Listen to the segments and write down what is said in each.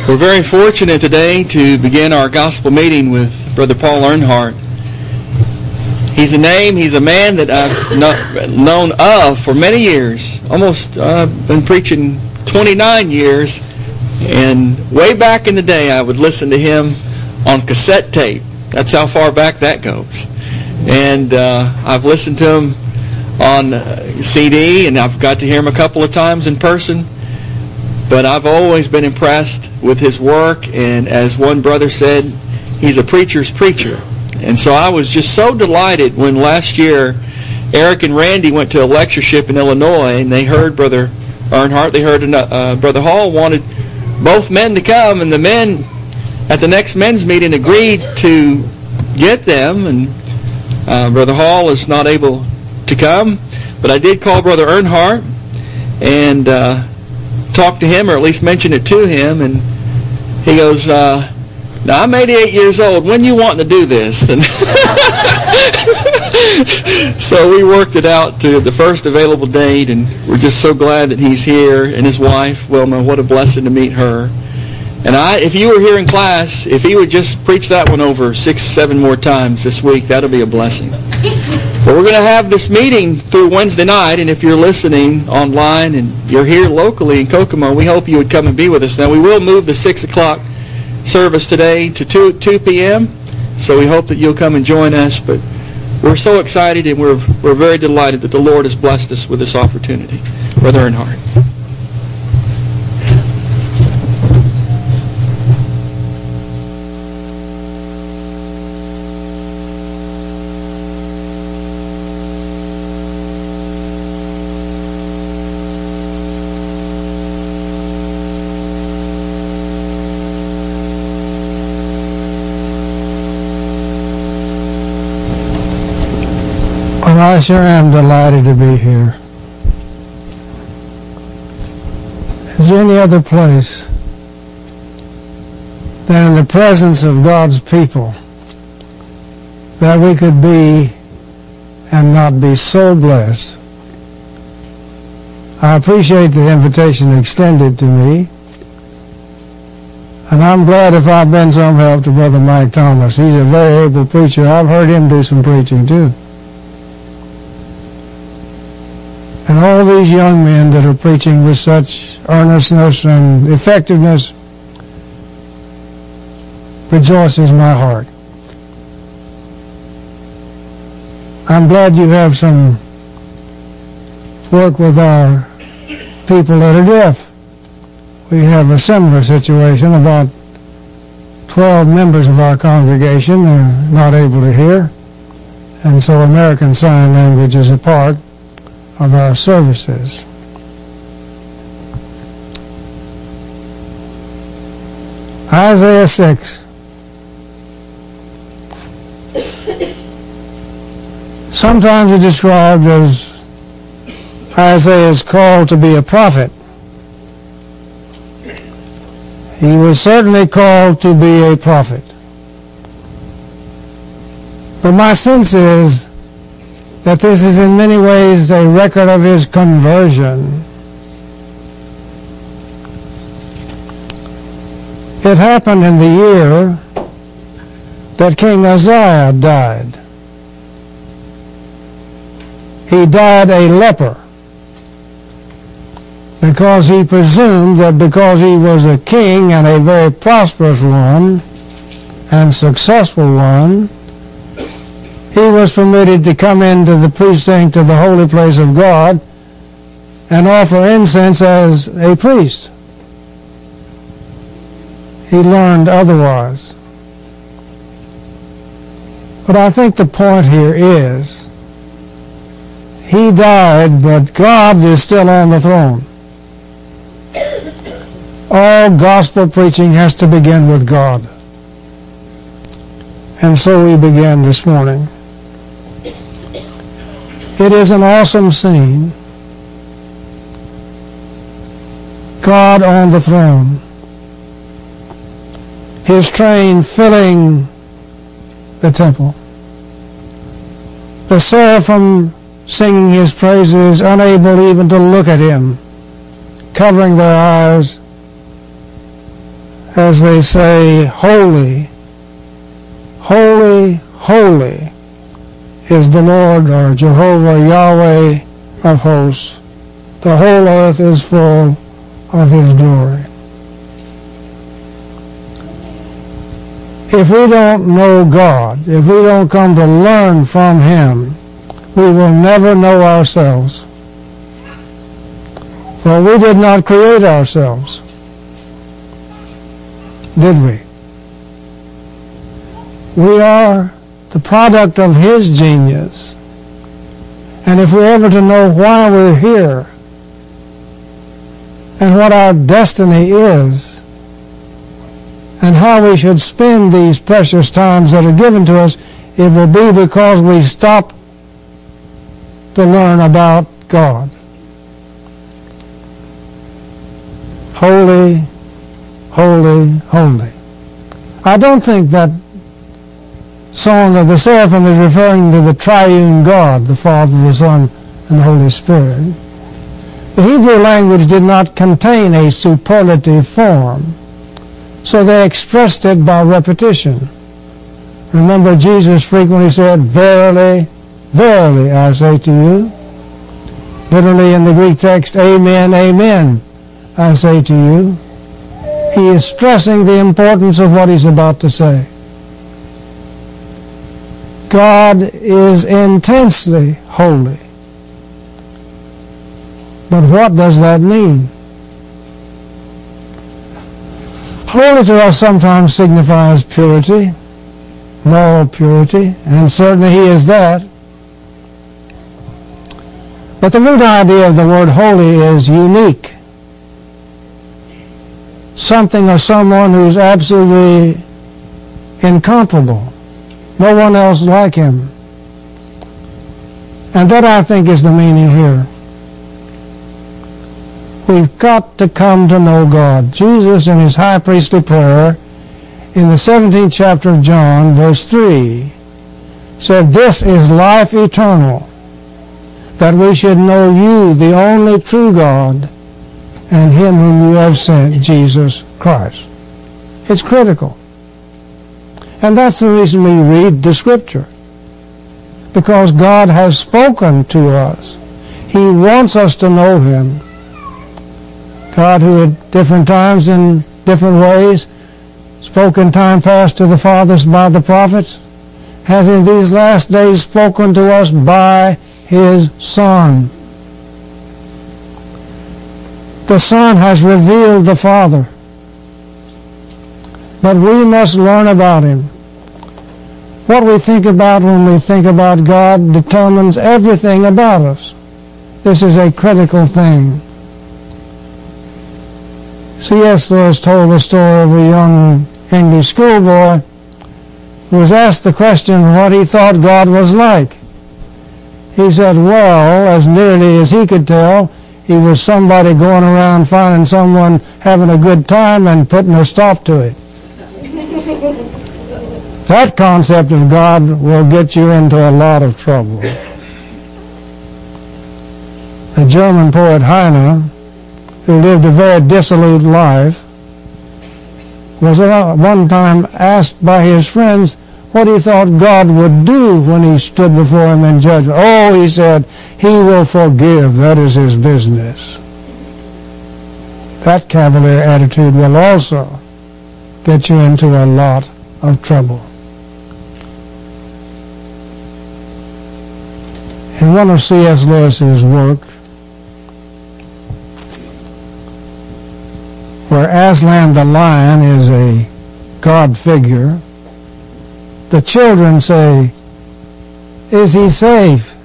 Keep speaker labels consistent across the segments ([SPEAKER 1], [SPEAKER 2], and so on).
[SPEAKER 1] We're very fortunate today to begin our gospel meeting with Brother Paul Earnhardt. He's a name, he's a man that I've known of for many years. Almost been preaching 29 years. And way back in the day, I would listen to him on cassette tape. That's how far back that goes. And I've listened to him on CD, and I've got to hear him a couple of times in person. But I've always been impressed with his work, and as one brother said, he's a preacher's preacher. And so I was just so delighted when last year Eric and Randy went to a lectureship in Illinois, and they heard Brother Earnhardt, they heard Brother Hall wanted both men to come, and the men at the next men's meeting agreed to get them, and Brother Hall is not able to come, but I did call Brother Earnhardt and talk to him, or at least mention it to him, and he goes, now I'm 88 years old, when you wanting to do this? And so we worked it out to the first available date, and we're just so glad that he's here, and his wife, Wilma, what a blessing to meet her. And if you were here in class, if he would just preach that one over 6-7 more times this week, that'll be a blessing. But we're going to have this meeting through Wednesday night, and if you're listening online and you're here locally in Kokomo, we hope you would come and be with us. Now, we will move the 6 o'clock service today to 2 p.m., so we hope that you'll come and join us. But we're so excited, and we're very delighted that the Lord has blessed us with this opportunity. Brother Earnhardt.
[SPEAKER 2] I sure am delighted to be here. Is there any other place than in the presence of God's people that we could be and not be so blessed? I appreciate the invitation extended to me, and I'm glad if I've been some help to Brother Mike Thomas. He's a very able preacher. I've heard him do some preaching too. And all these young men that are preaching with such earnestness and effectiveness rejoices my heart. I'm glad you have some work with our people that are deaf. We have a similar situation. About 12 members of our congregation are not able to hear, and so American Sign Language is a part of our services. Isaiah 6. Sometimes it's described as Isaiah is called to be a prophet. He was certainly called to be a prophet. But my sense is that this is in many ways a record of his conversion. It happened in the year that King Uzziah died. He died a leper because he presumed that because he was a king and a very prosperous one and successful one, he was permitted to come into the precinct of the holy place of God and offer incense as a priest. He learned otherwise. But I think the point here is, he died, but God is still on the throne. All gospel preaching has to begin with God. And so we begin this morning. It is an awesome scene. God on the throne. His train filling the temple. The seraphim singing his praises, unable even to look at him, covering their eyes as they say, holy, holy, holy is the Lord, or Jehovah Yahweh of hosts. The whole earth is full of his glory. If we don't know God, if we don't come to learn from him, we will never know ourselves. For we did not create ourselves, did we? We are the product of his genius. And if we're ever to know why we're here and what our destiny is and how we should spend these precious times that are given to us, it will be because we stop to learn about God. Holy, holy, holy. I don't think that song of the seraphim is referring to the triune God, the Father, the Son, and the Holy Spirit. The Hebrew language did not contain a superlative form, so they expressed it by repetition. Remember, Jesus frequently said, verily, verily, I say to you. Literally in the Greek text, amen, amen, I say to you. He is stressing the importance of what he's about to say. God is intensely holy. But what does that mean? Holy to us sometimes signifies purity, moral purity, and certainly he is that. But the root idea of the word holy is unique. Something or someone who's absolutely incomparable. No one else like him. And that, I think, is the meaning here. We've got to come to know God. Jesus, in his high priestly prayer, in the 17th chapter of John, verse 3, said, this is life eternal, that we should know you, the only true God, and him whom you have sent, Jesus Christ. It's critical. And that's the reason we read the Scripture. Because God has spoken to us. He wants us to know him. God, who at different times in different ways spoke in time past to the fathers by the prophets, has in these last days spoken to us by his Son. The Son has revealed the Father. But we must learn about him. What we think about when we think about God determines everything about us. This is a critical thing. C.S. Lewis told the story of a young English schoolboy who was asked the question what he thought God was like. He said, well, as nearly as he could tell, he was somebody going around finding someone having a good time and putting a stop to it. That concept of God will get you into a lot of trouble. The German poet Heine, who lived a very dissolute life, was one time asked by his friends what he thought God would do when he stood before him in judgment. Oh, he said, he will forgive. That is his business. That cavalier attitude will also get you into a lot of trouble. In one of C.S. Lewis's work, where Aslan the lion is a God figure, the children say, is he safe?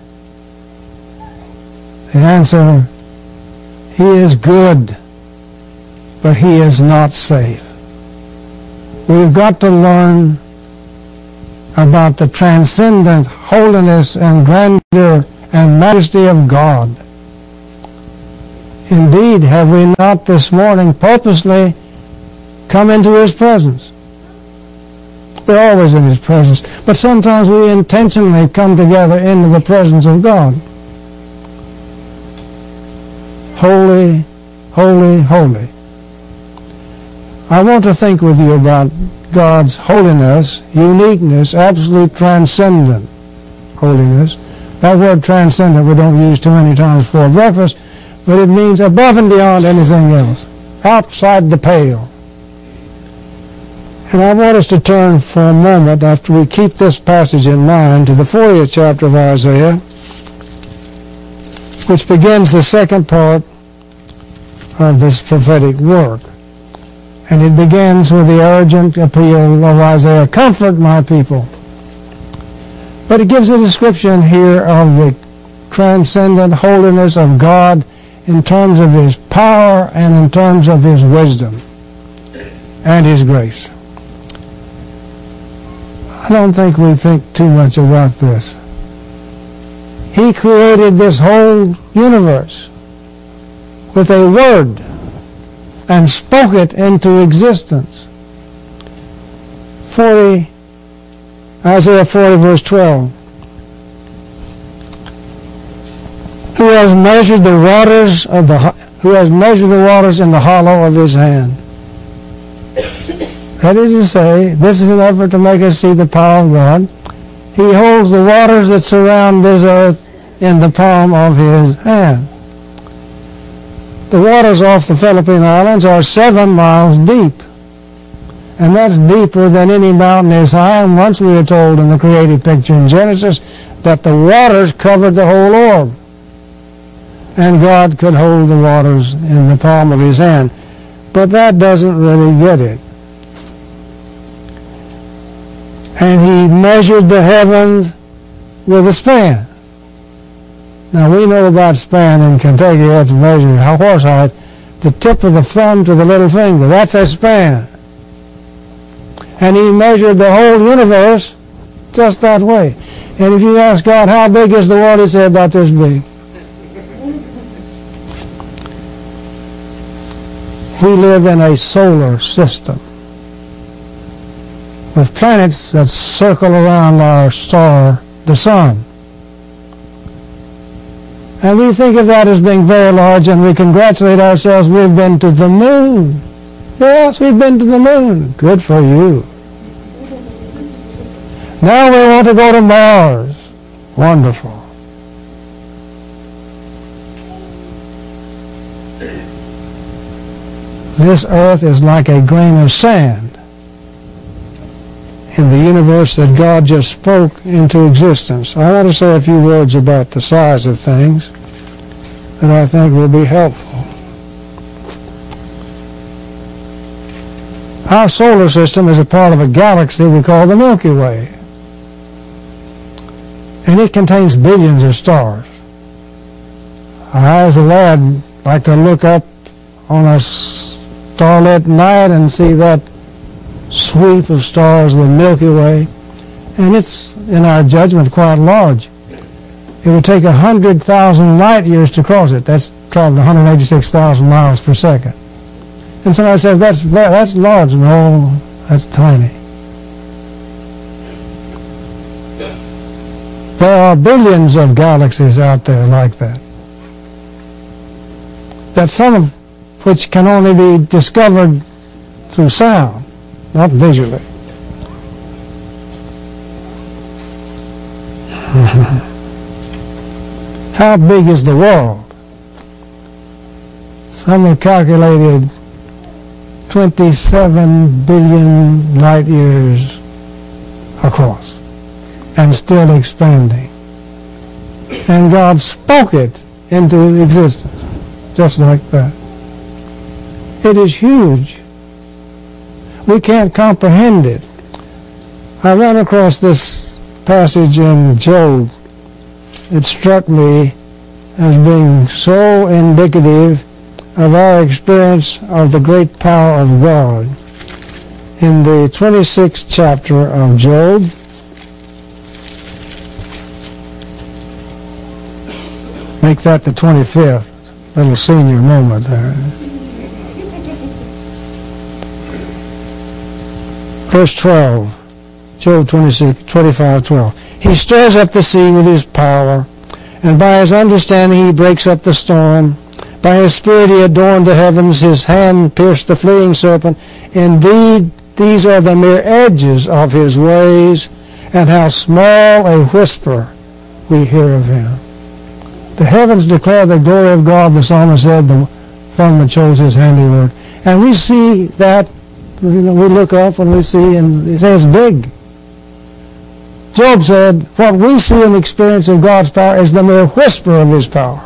[SPEAKER 2] The answer, he is good, but he is not safe. We've got to learn about the transcendent holiness and grandeur and majesty of God. Indeed, have we not this morning purposely come into his presence? We're always in his presence, but sometimes we intentionally come together into the presence of God. Holy, holy, holy. I want to think with you about God's holiness, uniqueness, absolute transcendent holiness. That word transcendent we don't use too many times before breakfast, but it means above and beyond anything else, outside the pale. And I want us to turn for a moment, after we keep this passage in mind, to the 40th chapter of Isaiah, which begins the second part of this prophetic work. And it begins with the urgent appeal of Isaiah, "Comfort my people." But it gives a description here of the transcendent holiness of God in terms of His power and in terms of His wisdom and His grace. I don't think we think too much about this. He created this whole universe with a word and spoke it into existence. Isaiah 40 verse 12. Who has measured the waters in the hollow of His hand? That is to say, this is an effort to make us see the power of God. He holds the waters that surround this earth in the palm of His hand. The waters off the Philippine Islands are 7 miles deep. And that's deeper than any mountain is high. And once we are told in the creative picture in Genesis that the waters covered the whole orb. And God could hold the waters in the palm of His hand. But that doesn't really get it. And He measured the heavens with a span. Now we know about span in Kentucky. That's measuring horse height. The tip of the thumb to the little finger. That's a span. And He measured the whole universe just that way. And if you ask God, how big is the world? He'd say about this big. We live in a solar system with planets that circle around our star, the sun. And we think of that as being very large, and we congratulate ourselves we've been to the moon. Yes, we've been to the moon. Good for you. Now we want to go to Mars. Wonderful. This earth is like a grain of sand in the universe that God just spoke into existence. I want to say a few words about the size of things that I think will be helpful. Our solar system is a part of a galaxy we call the Milky Way. And it contains billions of stars. I, as a lad, like to look up on a starlit night and see that sweep of stars, the Milky Way, and it's, in our judgment, quite large. It would take 100,000 light years to cross it. That's traveling 186,000 miles per second. And somebody says, that's large. No, that's tiny. There are billions of galaxies out there like that. That some of which can only be discovered through sound, not visually. How big is the world? Some have calculated 27 billion light years across, and still expanding. And God spoke it into existence, just like that. It is huge. We can't comprehend it. I ran across this passage in Job. It struck me as being so indicative of our experience of the great power of God. In the 26th chapter of Job, make that the 25th, little senior moment there. Verse 12, Job 25:12. He stirs up the sea with His power, and by His understanding He breaks up the storm. By his Spirit he adorned the heavens. His hand pierced the fleeing serpent. Indeed, these are the mere edges of his ways, and how small a whisper we hear of him. The heavens declare the glory of God, the psalmist said, the firmament shows his handiwork. And we see that, we look up and we see, and it says big. Job said, what we see and experience of God's power is the mere whisper of his power.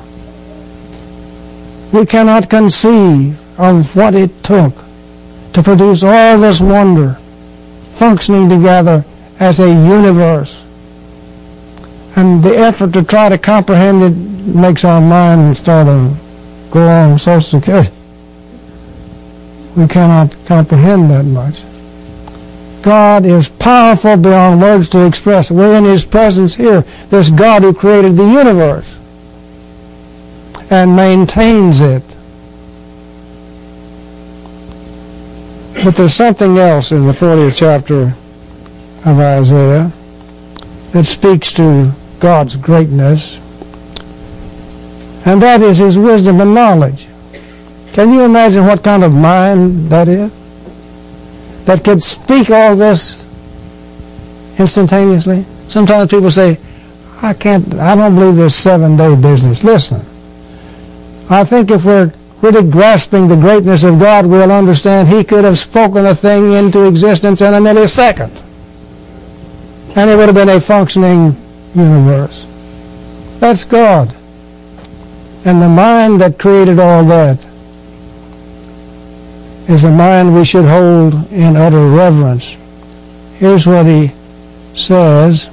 [SPEAKER 2] We cannot conceive of what it took to produce all this wonder, functioning together as a universe. And the effort to try to comprehend it makes our mind start to go on Social Security. We cannot comprehend that much. God is powerful beyond words to express. We're in his presence here. This God who created the universe and maintains it. But there's something else in the 40th chapter of Isaiah that speaks to God's greatness, and that is his wisdom and knowledge. Can you imagine what kind of mind that is? That could speak all this instantaneously? Sometimes people say, I don't believe this 7-day business. Listen, I think if we're really grasping the greatness of God, we'll understand he could have spoken a thing into existence in a millisecond, and it would have been a functioning universe. That's God. And the mind that created all that is a mind we should hold in utter reverence. Here's what he says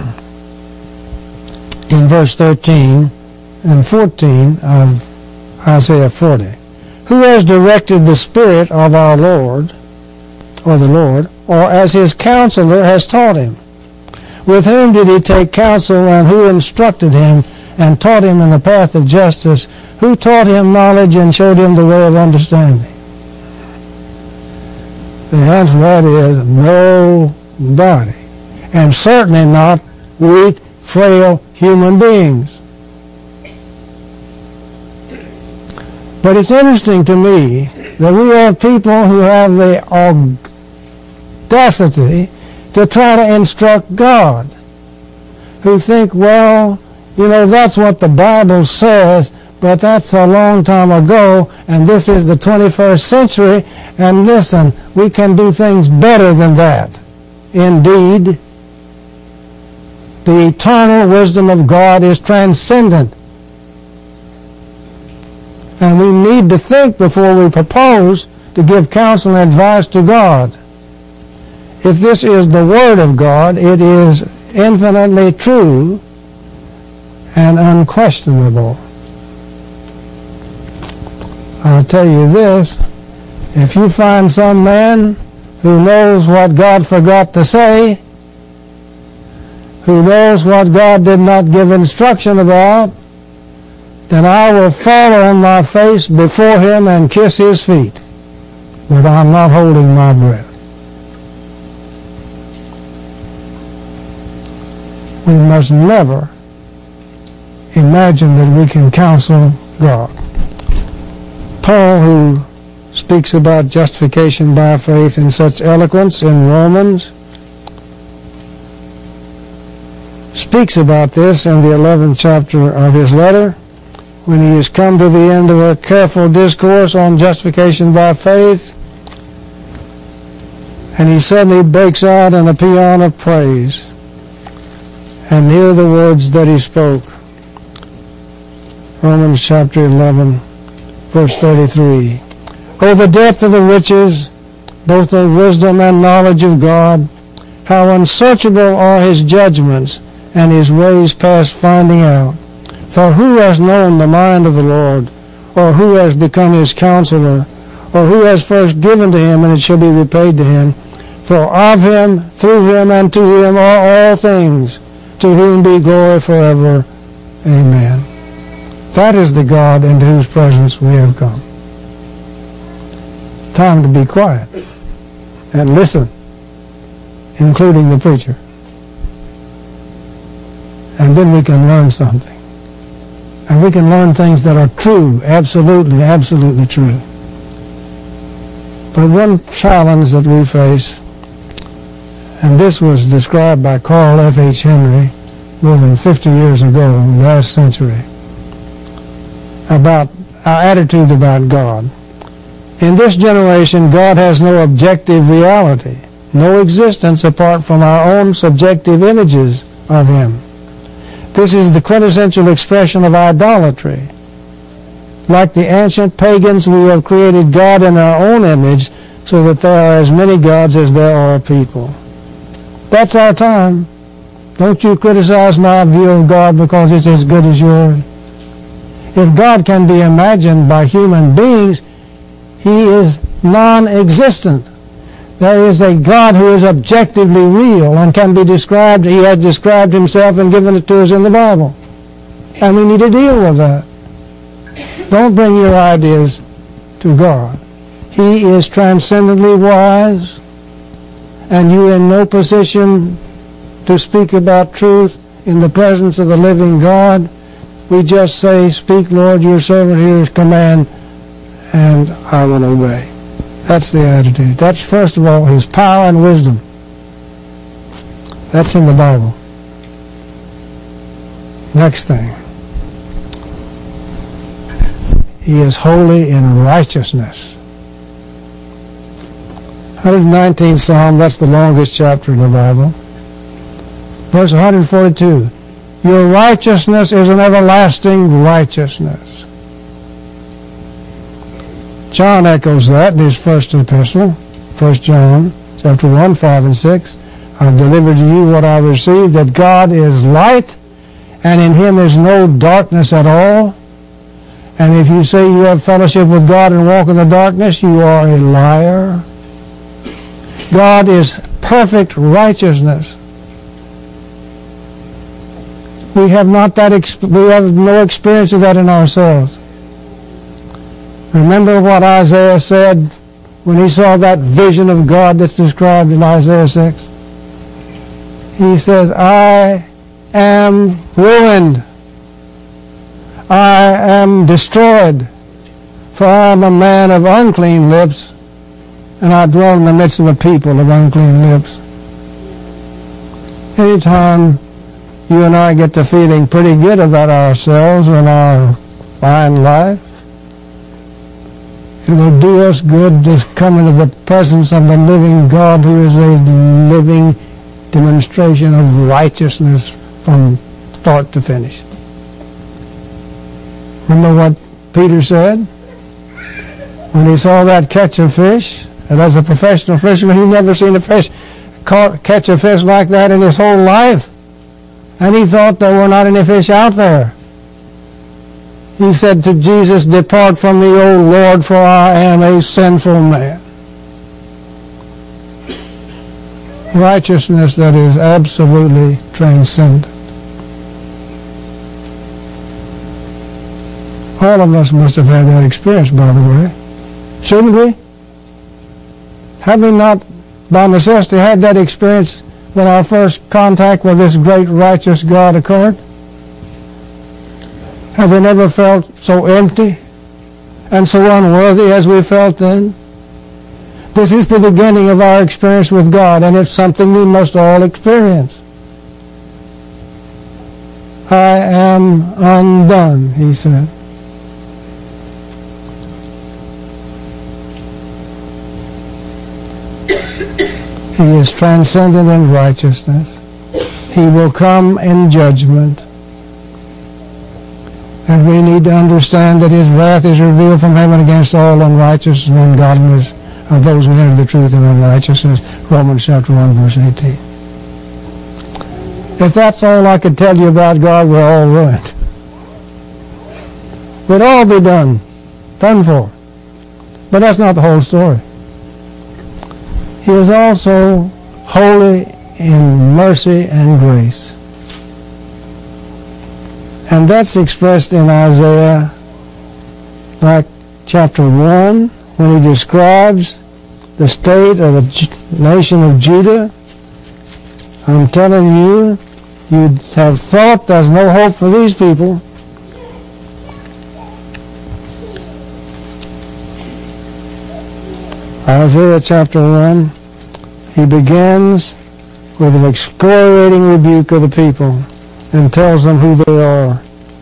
[SPEAKER 2] in verse 13 and 14 of Isaiah 40. Who has directed the Spirit of our Lord, or the Lord, or as his counselor has taught him? With whom did he take counsel, and who instructed him and taught him in the path of justice? Who taught him knowledge and showed him the way of understanding? The answer to that is nobody, and certainly not weak, frail human beings. But it's interesting to me that we have people who have the audacity to try to instruct God, who think, well, that's what the Bible says, but that's a long time ago, and this is the 21st century, and listen, we can do things better than that. Indeed, the eternal wisdom of God is transcendent. And we need to think before we propose to give counsel and advice to God. If this is the Word of God, it is infinitely true and unquestionable. I'll tell you this, if you find some man who knows what God forgot to say, who knows what God did not give instruction about, then I will fall on my face before him and kiss his feet. But I'm not holding my breath. We must never imagine that we can counsel God. Paul, who speaks about justification by faith in such eloquence in Romans, speaks about this in the 11th chapter of his letter, when he has come to the end of a careful discourse on justification by faith, and he suddenly breaks out in a paean of praise. And hear the words that he spoke. Romans chapter 11, verse 33. Oh, the depth of the riches, both the wisdom and knowledge of God, how unsearchable are his judgments, and his ways past finding out. For who has known the mind of the Lord, or who has become his counselor, or who has first given to him, and it shall be repaid to him? For of him, through him, and to him are all things, to whom be glory forever. Amen. That is the God into whose presence we have come. Time to be quiet and listen, including the preacher. And then we can learn something. And we can learn things that are true, absolutely, absolutely true. But one challenge that we face, and this was described by Carl F. H. Henry more than 50 years ago, last century, about our attitude about God. In this generation, God has no objective reality, no existence apart from our own subjective images of Him. This is the quintessential expression of idolatry. Like the ancient pagans, we have created God in our own image so that there are as many gods as there are people. That's our time. Don't you criticize my view of God because it's as good as yours. If God can be imagined by human beings, He is non-existent. There is a God who is objectively real and can be described. He has described Himself and given it to us in the Bible. And we need to deal with that. Don't bring your ideas to God. He is transcendently wise, and you're in no position to speak about truth in the presence of the living God. We just say, "Speak, Lord, your servant hears command, and I will obey." That's the attitude. That's, first of all, His power and wisdom. That's in the Bible. Next thing. He is holy in righteousness. 119th Psalm, that's the longest chapter in the Bible. Verse 142. Your righteousness is an everlasting righteousness. John echoes that in his first epistle, 1 John chapter 1, 5 and 6. I've delivered to you what I received, that God is light, and in Him is no darkness at all. And if you say you have fellowship with God and walk in the darkness, you are a liar. God is perfect righteousness. We have not that. We have no experience of that in ourselves. Remember what Isaiah said when he saw that vision of God that's described in Isaiah 6? He says, "I am ruined. I am destroyed, for I am a man of unclean lips, and I dwell in the midst of a people of unclean lips." Anytime you and I get to feeling pretty good about ourselves and our fine life, it will do us good to come into the presence of the living God, who is a living demonstration of righteousness from start to finish. Remember what Peter said when he saw that catch of fish? And as a professional fisherman, he'd never seen a fish catch a fish like that in his whole life. And he thought there were not any fish out there. He said to Jesus, "Depart from me, O Lord, for I am a sinful man." Righteousness that is absolutely transcendent. All of us must have had that experience, by the way. Shouldn't we? Have we not, by necessity, had that experience when our first contact with this great righteous God occurred? Have we never felt so empty and so unworthy as we felt then? This is the beginning of our experience with God, and it's something we must all experience. "I am undone," he said. He is transcendent in righteousness. He will come in judgment. And we need to understand that His wrath is revealed from heaven against all unrighteousness and ungodliness of those who enter the truth in unrighteousness. Romans chapter 1, verse 18. If that's all I could tell you about God, we're all ruined. We'd all be done for. But that's not the whole story. He is also holy in mercy and grace. And that's expressed in Isaiah, like chapter 1, when he describes the state of the nation of Judah. I'm telling you, you'd have thought there's no hope for these people. Isaiah chapter 1, he begins with an excoriating rebuke of the people and tells them who they are.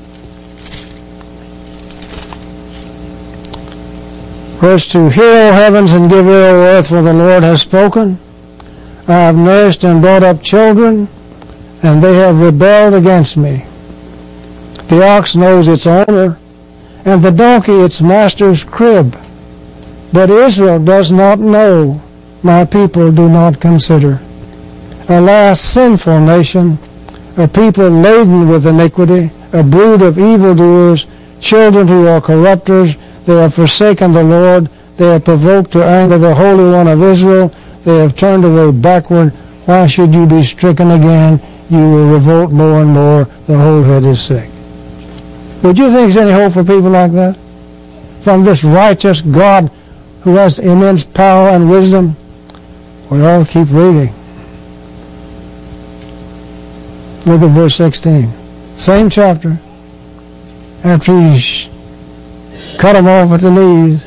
[SPEAKER 2] Verse 2, Hear, O heavens, and give ear, O earth, for the Lord has spoken. I have nursed and brought up children, and they have rebelled against me. The ox knows its owner, and the donkey its master's crib. But Israel does not know, my people do not consider. Alas, sinful nation, a people laden with iniquity, a brood of evildoers, children who are corrupters. They have forsaken the Lord. They have provoked to anger the Holy One of Israel. They have turned away backward. Why should you be stricken again? You will revolt more and more. The whole head is sick. Would you think there's any hope for people like that? From this righteous God who has immense power and wisdom? Well, keep reading. Look at verse 16. Same chapter. After he cut them off at the knees.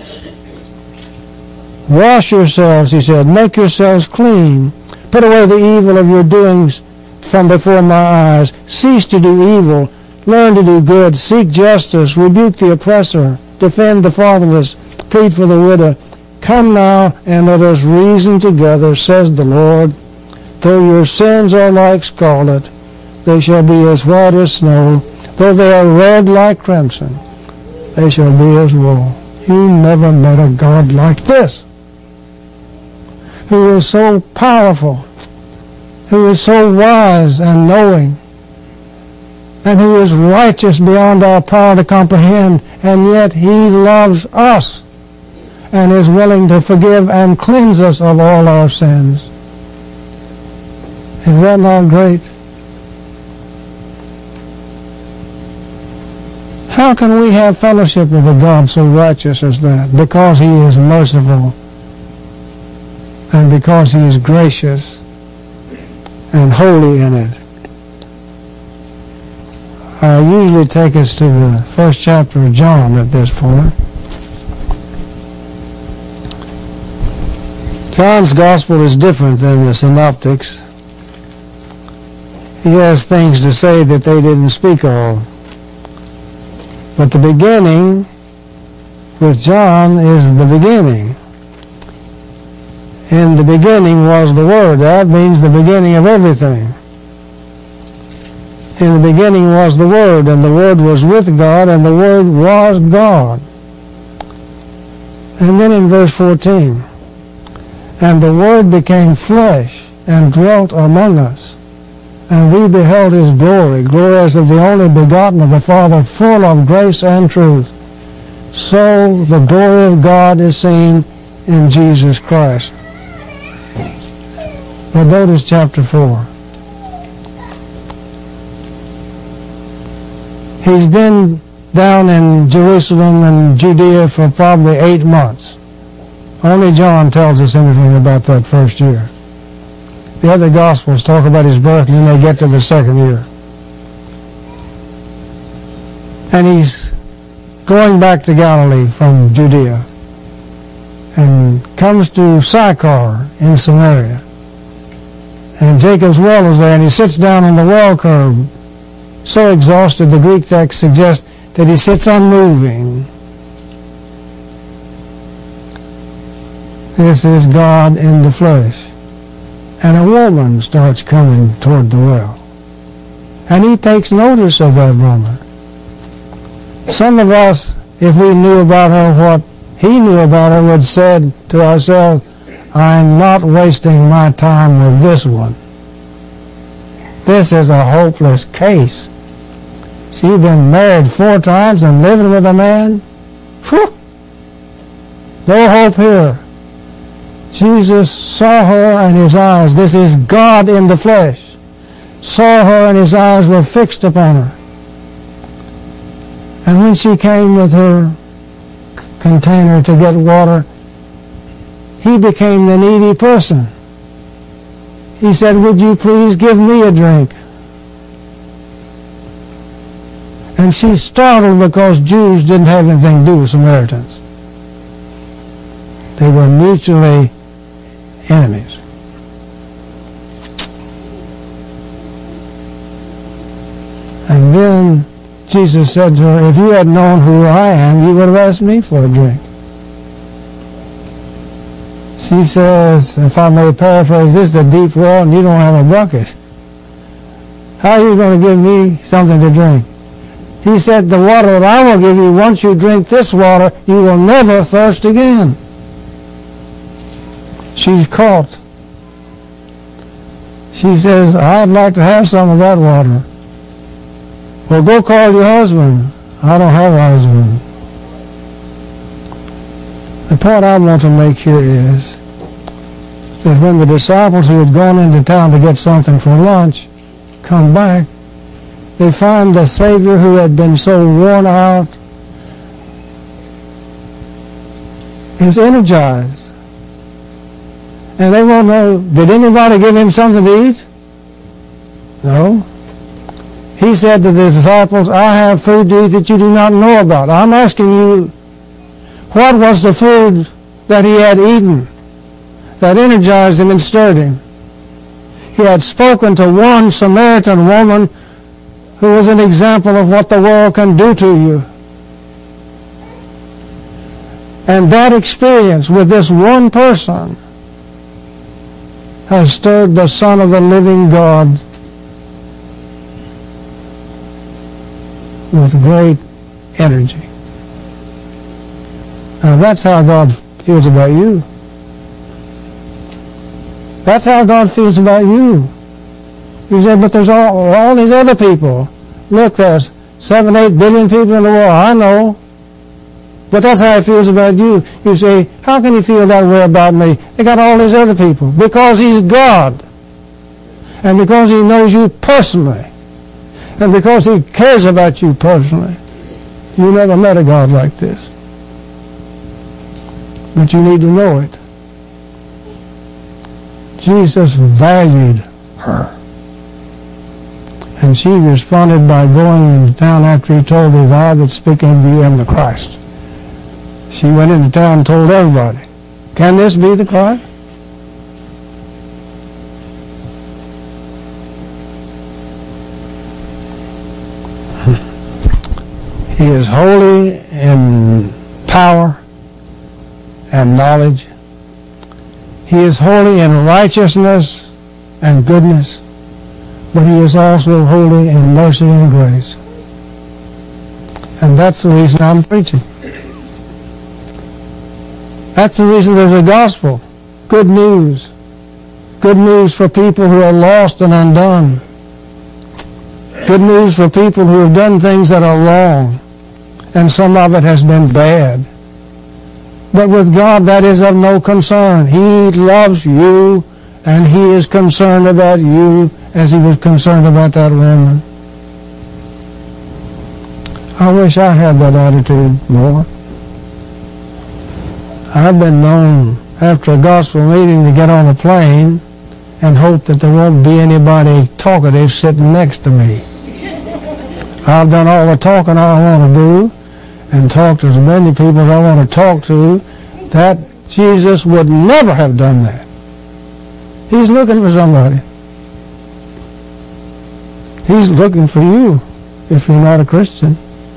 [SPEAKER 2] Wash yourselves, he said. Make yourselves clean. Put away the evil of your doings from before my eyes. Cease to do evil. Learn to do good. Seek justice. Rebuke the oppressor. Defend the fatherless. Plead for the widow. Come now and let us reason together, says the Lord. Though your sins are like scarlet, they shall be as white as snow. Though they are red like crimson, they shall be as wool. You never met a God like this, who is so powerful, who is so wise and knowing, and who is righteous beyond our power to comprehend, and yet he loves us and is willing to forgive and cleanse us of all our sins. Is that not great? How can we have fellowship with a God so righteous as that? Because he is merciful, and because he is gracious and holy in it. I usually take us to the first chapter of John at this point. John's gospel is different than the synoptics. He has things to say that they didn't speak of. But the beginning with John is the beginning. In the beginning was the Word. That means the beginning of everything. In the beginning was the Word, and the Word was with God, and the Word was God. And then in verse 14, and the Word became flesh and dwelt among us. And we beheld his glory, glory as of the only begotten of the Father, full of grace and truth. So the glory of God is seen in Jesus Christ. But notice chapter 4. He's been down in Jerusalem and Judea for probably 8 months. Only John tells us anything about that first year. The other Gospels talk about his birth, and then they get to the second year. And he's going back to Galilee from Judea and comes to Sychar in Samaria. And Jacob's well is there, and he sits down on the well curb, so exhausted the Greek text suggests that he sits unmoving. This is God in the flesh. And a woman starts coming toward the well. And he takes notice of that woman. Some of us, if we knew about her what he knew about her, would say to ourselves, I'm not wasting my time with this one. This is a hopeless case. She's been married 4 times and living with a man. Whew! No hope here. Jesus saw her and his eyes, this is God in the flesh, saw her and his eyes were fixed upon her. And when she came with her container to get water, he became the needy person. He said, would you please give me a drink? And she's startled because Jews didn't have anything to do with Samaritans. They were mutually enemies. And then Jesus said to her, if you had known who I am, you would have asked me for a drink. She says, if I may paraphrase, this is a deep well and you don't have a bucket. How are you going to give me something to drink? He said, the water that I will give you, once you drink this water, you will never thirst again. She's caught. She says, I'd like to have some of that water. Well, go call your husband. I don't have a husband. The point I want to make here is that when the disciples who had gone into town to get something for lunch come back, they find the Savior who had been so worn out is energized. And they won't know, did anybody give him something to eat? No. He said to the disciples, I have food to eat that you do not know about. I'm asking you, what was the food that he had eaten that energized him and stirred him? He had spoken to one Samaritan woman who was an example of what the world can do to you. And that experience with this one person has stirred the Son of the living God with great energy. Now that's how God feels about you. That's how God feels about you. You say, but there's all these other people. Look, there's 7-8 billion people in the world. I know. But that's how he feels about you. You say, how can he feel that way about me? They got all these other people. Because he's God. And because he knows you personally. And because he cares about you personally. You never met a God like this. But you need to know it. Jesus valued her. And she responded by going into town after he told her, I that speak unto you am the Christ. She went into town and told everybody, can this be the Christ? He is holy in power and knowledge. He is holy in righteousness and goodness, but he is also holy in mercy and grace. And that's the reason I'm preaching. That's the reason there's a gospel. Good news. Good news for people who are lost and undone. Good news for people who have done things that are wrong, and some of it has been bad. But with God, that is of no concern. He loves you, and he is concerned about you as he was concerned about that woman. I wish I had that attitude more. I've been known after a gospel meeting to get on a plane and hope that there won't be anybody talkative sitting next to me. I've done all the talking I want to do and talked to as many people as I want to talk to. That Jesus would never have done that. He's looking for somebody. He's looking for you if you're not a Christian.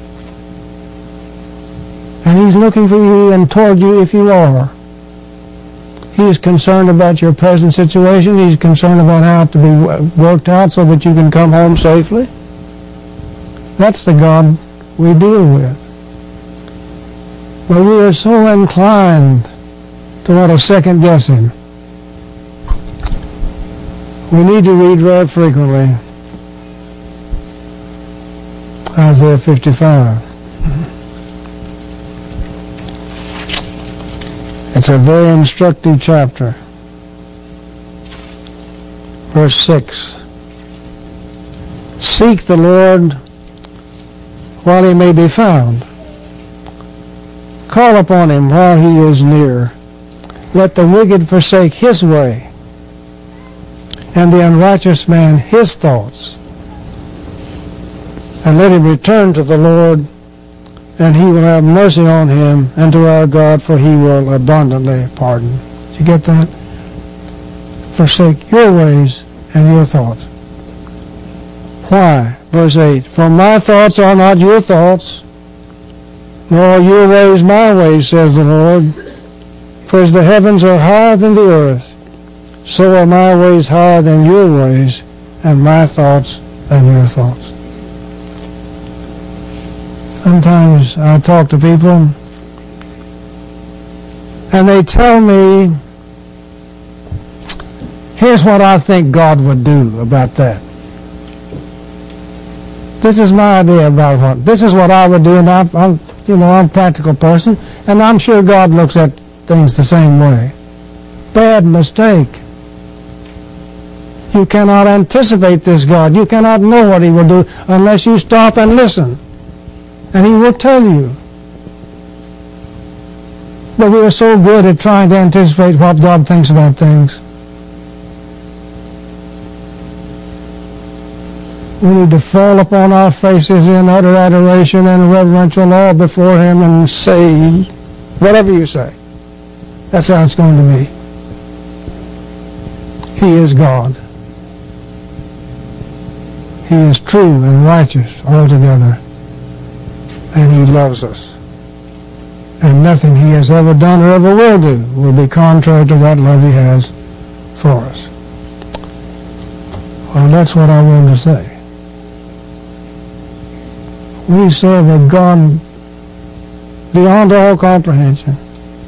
[SPEAKER 2] And he's looking for you and toward you if you are. He is concerned about your present situation. He's concerned about how it to be worked out so that you can come home safely. That's the God we deal with. But we are so inclined to want to second guess him. We need to read very frequently Isaiah 55. It's a very instructive chapter. Verse 6. Seek the Lord while he may be found. Call upon him while he is near. Let the wicked forsake his way, and the unrighteous man his thoughts. And let him return to the Lord, and he will have mercy on him, and to our God, for he will abundantly pardon. Did you get that? Forsake your ways and your thoughts. Why? Verse 8, for my thoughts are not your thoughts, nor are your ways my ways, says the Lord. For as the heavens are higher than the earth, so are my ways higher than your ways, and my thoughts than your thoughts. Sometimes I talk to people, and they tell me, here's what I think God would do about that. This is my idea about what. This is what I would do, and I'm a practical person, and I'm sure God looks at things the same way. Bad mistake. You cannot anticipate this God. You cannot know what he will do unless you stop and listen. And he will tell you. But we are so good at trying to anticipate what God thinks about things. We need to fall upon our faces in utter adoration and reverential awe before him and say whatever you say. That's how it's going to be. He is God. He is true and righteous altogether. And he loves us. And nothing he has ever done or ever will do will be contrary to that love he has for us. Well, that's what I wanted to say. We serve a God beyond all comprehension.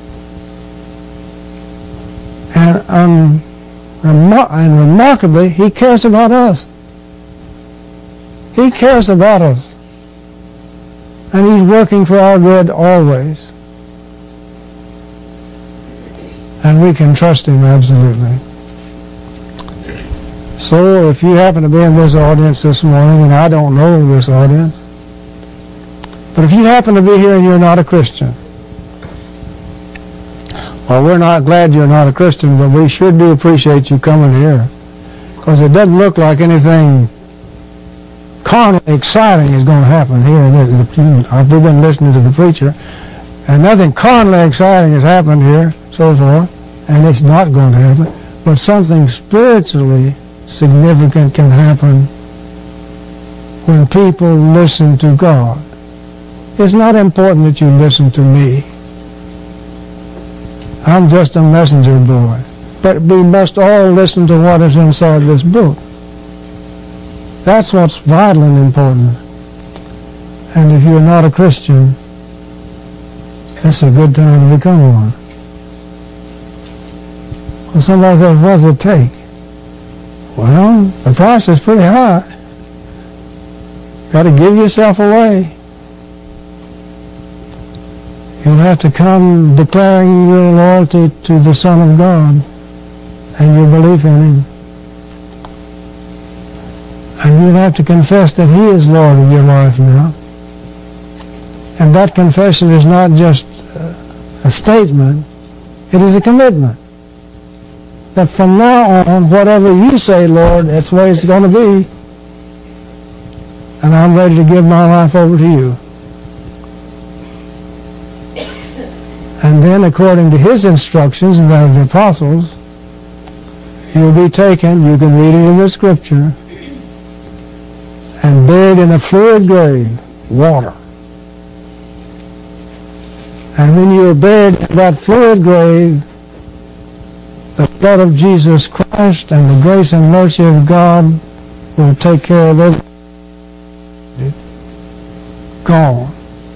[SPEAKER 2] And remarkably, he cares about us. He cares about us. And he's working for our good always. And we can trust him absolutely. So if you happen to be in this audience this morning, and I don't know this audience, but if you happen to be here and you're not a Christian, well, we're not glad you're not a Christian, but we sure do appreciate you coming here. Because it doesn't look like anything carnally exciting is going to happen here. I've been listening to the preacher, and nothing carnally exciting has happened here so far, and it's not going to happen. But something spiritually significant can happen when people listen to God. It's not important that you listen to me. I'm just a messenger boy. But we must all listen to what is inside this book. That's what's vital and important. And if you're not a Christian, it's a good time to become one. Well, somebody says, what does it take? Well, the price is pretty high. Got to give yourself away. You'll have to come declaring your loyalty to the Son of God and your belief in him. And you'll have to confess that he is Lord of your life now. And that confession is not just a statement, it is a commitment. That from now on, whatever you say, Lord, that's the way it's going to be. And I'm ready to give my life over to you. And then, according to his instructions and that of the apostles, you'll be taken, you can read it in the scripture, and buried in a fluid grave, water. And when you are buried in that fluid grave, the blood of Jesus Christ and the grace and mercy of God will take care of everything. Gone.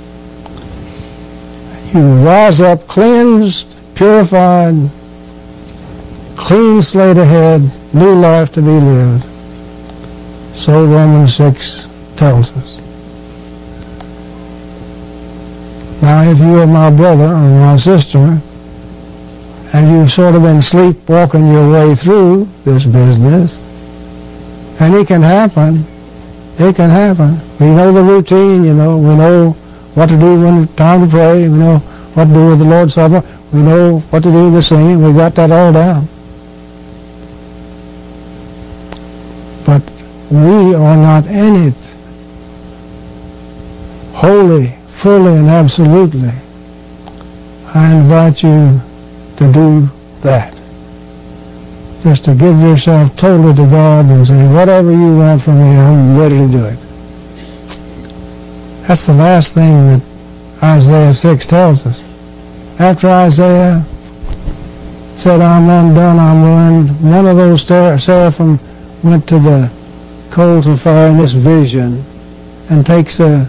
[SPEAKER 2] You rise up cleansed, purified, clean slate ahead, new life to be lived. So Romans 6 tells us. Now, if you are my brother or my sister, and you've sort of been sleepwalking your way through this business, and it can happen. It can happen. We know the routine, we know what to do when it's time to pray. We know what to do with the Lord's Supper. We know what to do with the singing. We got that all down. But we are not in it wholly, fully and absolutely, I invite you to do that. Just to give yourself totally to God and say, whatever you want from me, I'm ready to do it. That's the last thing that Isaiah 6 tells us. After Isaiah said, I'm undone, I'm ruined, one of those seraphim went to the coals of fire in this vision and takes a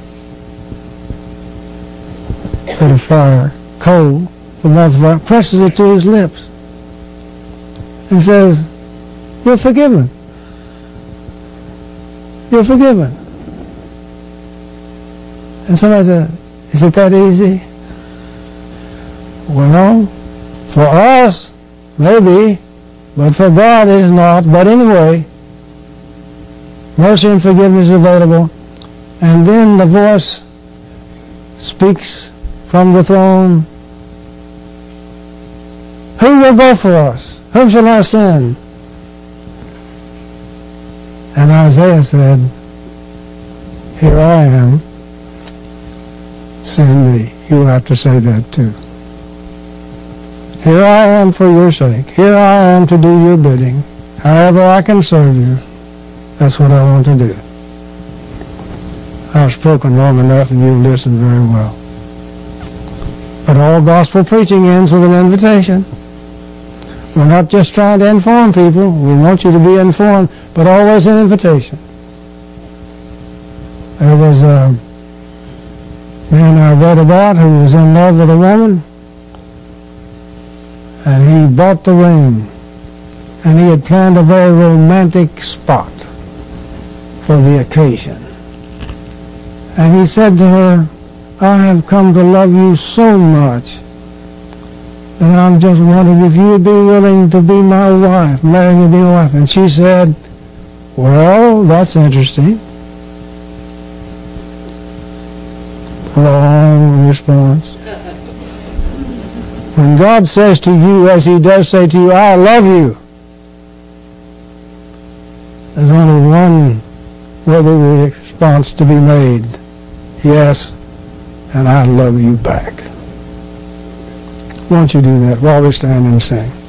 [SPEAKER 2] bit of fire, coal from off the fire, presses it to his lips and says, you're forgiven. You're forgiven. And somebody said, is it that easy? Well, for us, maybe, but for God it's not. But anyway, mercy and forgiveness is available. And then the voice speaks from the throne. Who will go for us? Whom shall I send? And Isaiah said, here I am. Send me. You'll have to say that too. Here I am for your sake. Here I am to do your bidding. However I can serve you, that's what I want to do. I've spoken long enough and you've listened very well. But all gospel preaching ends with an invitation. We're not just trying to inform people. We want you to be informed, but always an invitation. There was a man I read about who was in love with a woman, and he bought the ring, and he had planned a very romantic spot for the occasion. And he said to her, I have come to love you so much that I'm just wondering if you would be willing to be my wife, marry me to be my wife. And she said, well, that's interesting. Wrong response. When God says to you, as he does say to you, I love you, there's only one worthy response to be made. Yes, and I love you back. Won't you do that while we stand and sing?